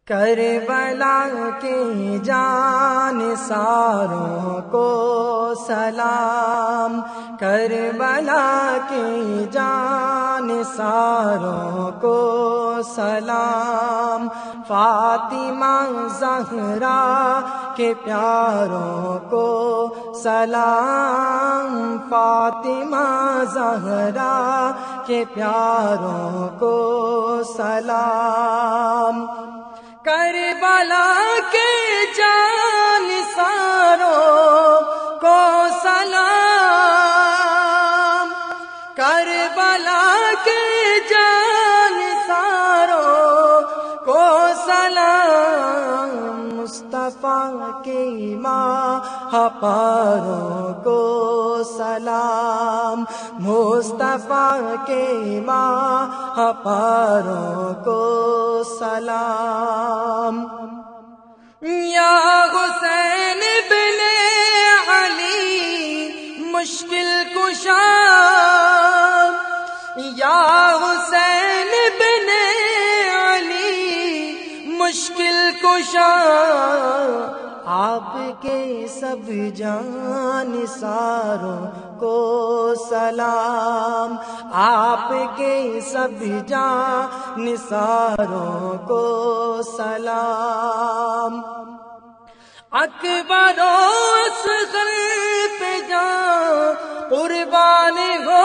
کربلا کے جان ساروں کو سلام، کربلا کے جان ساروں کو سلام، فاطمہ زہرا کے پیاروں کو سلام، فاطمہ زہرا کے پیاروں کو سلام، کربلا کے جان ساروں کو سلام، کربلا کے جان ساروں کو سلام، مصطفیٰ کے ماہ پاروں کو سلام، مصطفیٰ کے ماہ پاروں کو سلام، یا حسین بن علی مشکل کشا، یا حسین بن علی مشکل کشا، آپ کے سب جان ساروں کو سلام، آپ کے سب جان ساروں کو سلام، اکبر و اصغر پہ جان قربان ہو،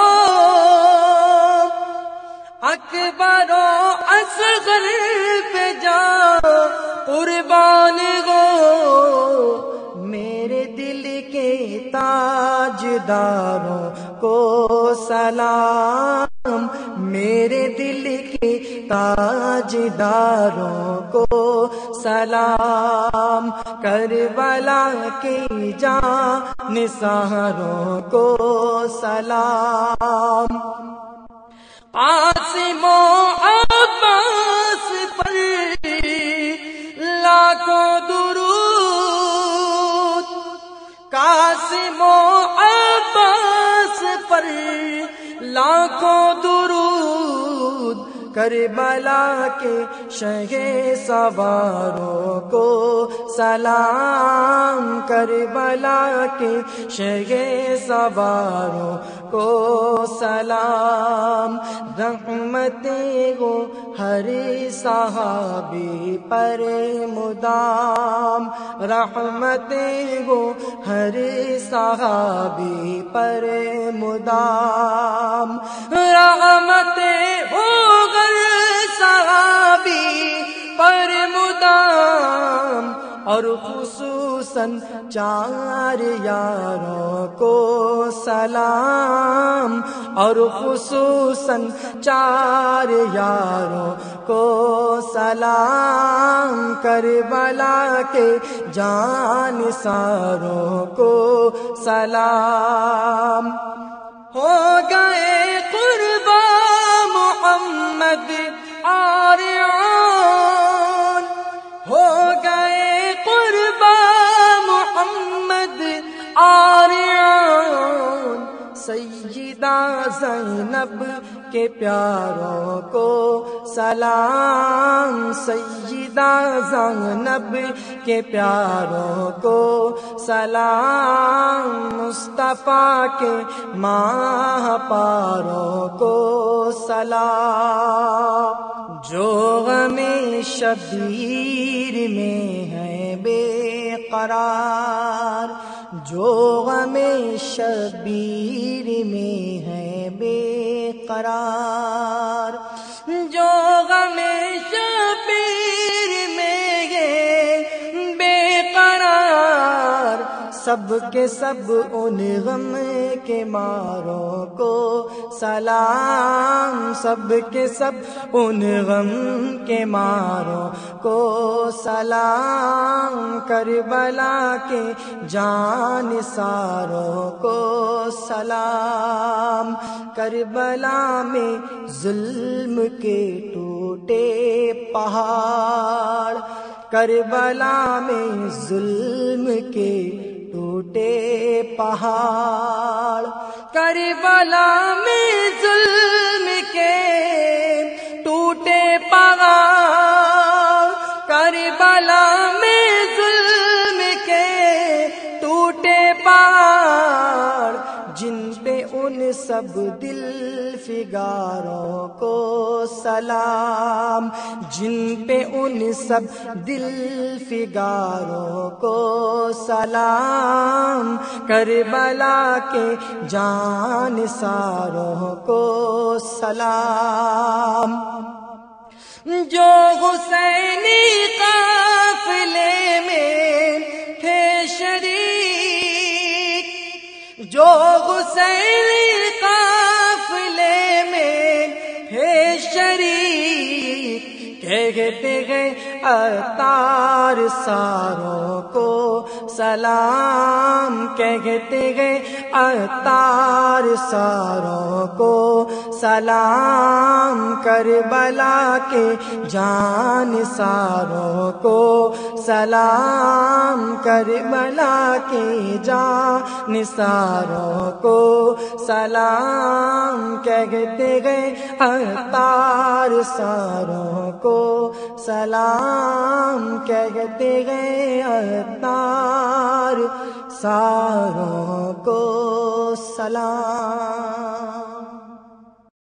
اکبر و اصغر پہ جان قربان ہو، میرے دل کے تاجداروں کو سلام، میرے دل کے تاجداروں کو سلام، کربلا کے جان ساروں کو سلام، قاسم و عباس پر لاکھوں درود، قاسم و عباس پر لاکھوں درود، کربلا کے شہ سواروں کو سلام، کربلا کے شہ سواروں کو سلام، رحمتیں ہو ہر صحابی پر مدام، رحمتیں ہو ہر صحابی پر مدام، رحمتیں ہو ہر صحابی پر مدام، اور خصوصاً چار یاروں کو سلام، اور خصوصاً چار یاروں کو سلام، کربلا کے جان ساروں کو سلام، ہو گئے قربان محمد عارعون، ہو گئے قربان محمد عارعون، سیدہ زینب کے پیاروں کو سلام، سیدہ زینب کے پیاروں کو سلام، مصطفیٰ کے ماہ پاروں کو سلام، جو غم شبیر میں ہے بے قرار، جو غم شبیر میں ہے بے قرار، جو غم شبیر میں ہے بے قرار، سب کے سب ان غم کے ماروں کو سلام، سب کے سب ان غم کے ماروں کو سلام، کربلا کے جان ساروں کو سلام، کربلا میں ظلم کے ٹوٹے پہاڑ، کربلا میں ظلم کے ٹوٹے پہاڑ، کربلا میں ظلم کے ٹوٹے پہاڑ، سب دل فگاروں کو سلام، جن پہ ان سب دل فگاروں کو سلام، کربلا کے جان ساروں کو سلام۔ جو حسینی قافلے میں تھے شریک، جو حسینی قافلے میں تھے شریک، کہتے ہیں عطار ساروں کو سلام، کہتے ہیں عطار ساروں کو سلام، کربلا کے جان ساروں کو سلام، کربلا کے جان ساروں کو سلام، کہتے ہیں عطار ساروں کو سلام، کہتے ہیں عطار ساروں کو سلام۔